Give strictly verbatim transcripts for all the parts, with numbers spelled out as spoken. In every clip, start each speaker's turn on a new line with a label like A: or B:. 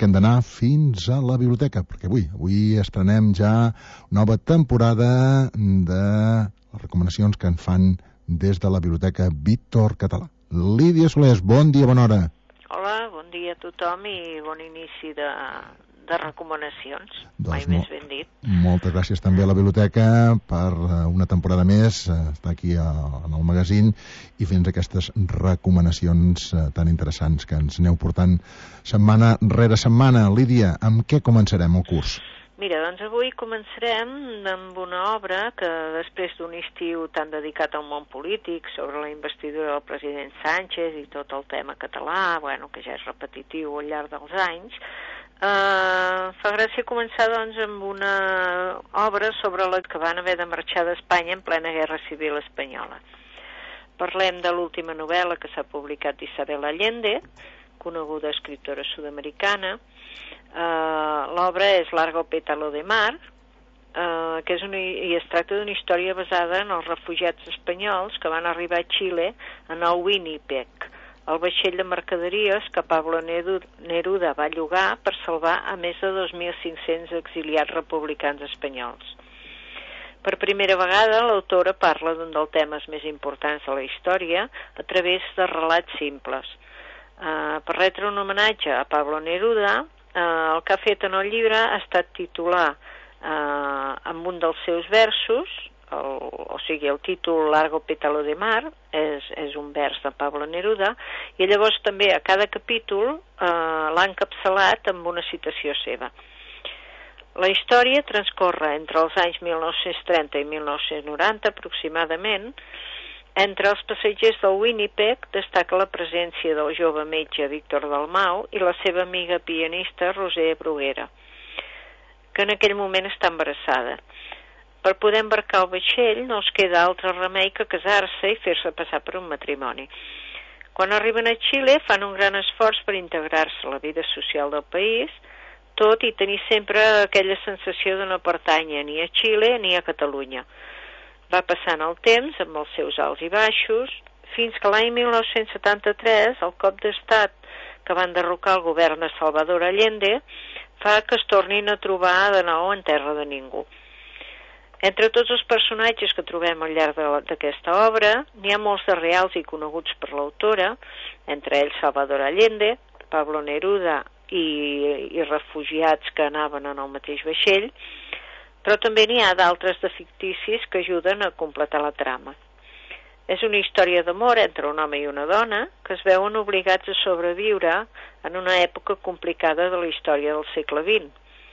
A: que hem d'anar fins a la biblioteca, perquè avui, avui estrenem ja nova temporada de les recomanacions que en fan des de la Biblioteca Víctor Català. Lídia Solés, bon dia, bona hora.
B: Hola, bon dia a tothom i bon inici de, de recomanacions,
A: doncs
B: mai més ben dit.
A: Moltes gràcies també a la Biblioteca per una temporada més, estar aquí a, en el magazín i fent aquestes recomanacions tan interessants que ens aneu portant setmana rere setmana. Lídia, amb què començarem el curs?
B: Mira, doncs avui començarem amb una obra que després d'un estiu tan dedicat al món polític sobre la investidura del president Sánchez i tot el tema català, bueno, que ja és repetitiu al llarg dels anys, eh, fa gràcia començar doncs amb una obra sobre la que van haver de marxar d'Espanya en plena Guerra Civil Espanyola. Parlem de l'última novel·la que s'ha publicat d'Isabel Allende, coneguda escriptora sud-americana. Uh, l'obra és Largo pétalo de mar, uh, que és una, i es tracta d'una història basada en els refugiats espanyols que van arribar a Xile en el Winnipeg, el vaixell de mercaderies que Pablo Neruda va llogar per salvar a més de dos mil cinc-cents exiliats republicans espanyols. Per primera vegada, l'autora parla d'un dels temes més importants de la història a través de relats simples. Uh, per retre un homenatge a Pablo Neruda, Uh, el que ha fet en el llibre ha estat titular uh, amb un dels seus versos, el, o sigui, el títol Largo pétalo de mar és, és un vers de Pablo Neruda, i llavors també a cada capítol uh, l'ha encapçalat amb una citació seva. La història transcorre entre els anys mil nou-cents trenta i mil nou-cents noranta aproximadament. Entre els passatgers del Winnipeg destaca la presència del jove metge Víctor Dalmau i la seva amiga pianista Roser Bruguera, que en aquell moment està embarassada. Per poder embarcar el vaixell no els queda altre remei que casar-se i fer-se passar per un matrimoni. Quan arriben a Xile fan un gran esforç per integrar-se a la vida social del país, tot i tenir sempre aquella sensació de no pertànyer ni a Xile ni a Catalunya. Va passant el temps amb els seus alts i baixos, fins que l'any mil nou-cents setanta-tres el cop d'estat que van derrocar el govern de Salvador Allende fa que es tornin a trobar de nou en terra de ningú. Entre tots els personatges que trobem al llarg d'aquesta obra, n'hi ha molts de reals i coneguts per l'autora, entre ells Salvador Allende, Pablo Neruda i, i refugiats que anaven en el mateix vaixell, però també n'hi ha d'altres de ficticis que ajuden a completar la trama. És una història d'amor entre un home i una dona que es veuen obligats a sobreviure en una època complicada de la història del segle vint.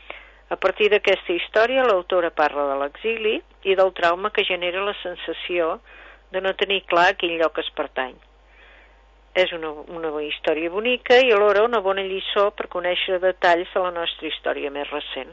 B: A partir d'aquesta història, l'autora parla de l'exili i del trauma que genera la sensació de no tenir clar a quin lloc es pertany. És una, una història bonica i alhora una bona lliçó per conèixer detalls de la nostra història més recent.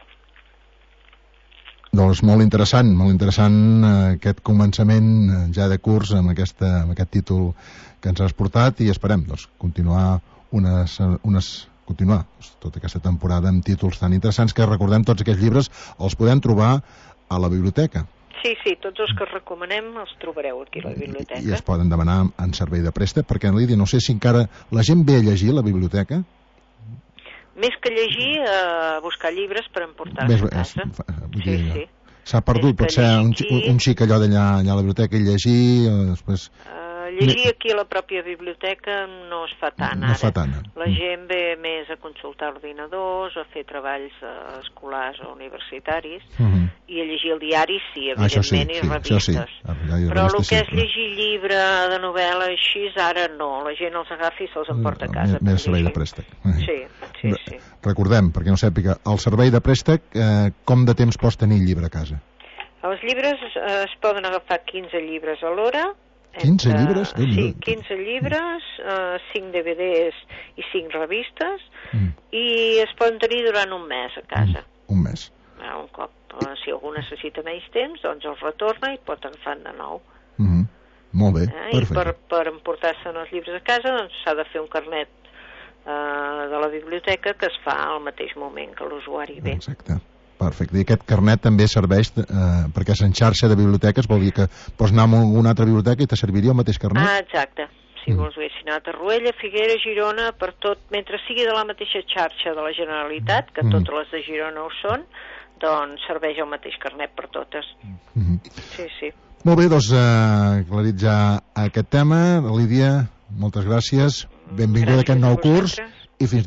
A: Doncs molt interessant, molt interessant eh, aquest començament eh, ja de curs amb, aquesta, amb aquest títol que ens has portat i esperem doncs, continuar unes, unes, continuar doncs, tota aquesta temporada amb títols tan interessants que recordem tots aquests llibres els podem trobar a la biblioteca.
B: Sí, sí, tots els que recomanem els trobareu aquí a la biblioteca.
A: I, i es poden demanar en servei de préstec, perquè Lídia, no sé si encara la gent ve a llegir a la biblioteca.
B: Més que llegir, a buscar llibres per emportar-se a casa. Sí, sí.
A: S'ha perdut, potser un, un xic allò d'allà a la biblioteca i llegir, després...
B: Uh, llegir aquí a la pròpia biblioteca no es fa tant,
A: no
B: ara.
A: Fa tant.
B: La gent ve més a consultar ordinadors, a fer treballs uh, escolars o universitaris, uh -huh. i a llegir el diari, sí, evidentment, sí, i
A: sí,
B: revistes.
A: Sí.
B: Però el que és llegir llibre de novel·la així, ara no. La gent els agafa i se'ls emporta a casa.
A: Més servei de préstec.
B: Sí, sí, sí.
A: Recordem, perquè no sàpiga, el servei de préstec, eh, com de temps pots tenir el llibre a casa?
B: Els llibres eh, es poden agafar quinze llibres a l'hora.
A: quinze llibres?
B: Sí, quinze llibres, eh, cinc D V Ds i cinc revistes, mm. i es poden tenir durant un mes a casa.
A: Mm. Un mes.
B: Eh, un cop, eh, si algú necessita menys temps, doncs els retorna i pot agafar de nou.
A: Mm -hmm. Molt bé, eh, perfecte.
B: I per, per emportar-se els llibres a casa, doncs s'ha de fer un carnet eh, de la biblioteca que es fa al mateix moment que l'usuari ve.
A: Exacte. Perfecte. I aquest carnet també serveix eh, perquè és en xarxa de biblioteques, vol dir que pots anar a alguna altra biblioteca i te serviria el mateix carnet?
B: Ah, exacte. si mm. vols haguessin anat a Torroella, Figueres, Girona, per tot, mentre sigui de la mateixa xarxa de la Generalitat, que mm. totes les de Girona ho són, doncs serveix el mateix carnet per totes.
A: Mm.
B: Sí, sí.
A: Molt bé, doncs, eh, claritzar aquest tema. Lídia, moltes gràcies. Benvinguda a aquest nou curs i fins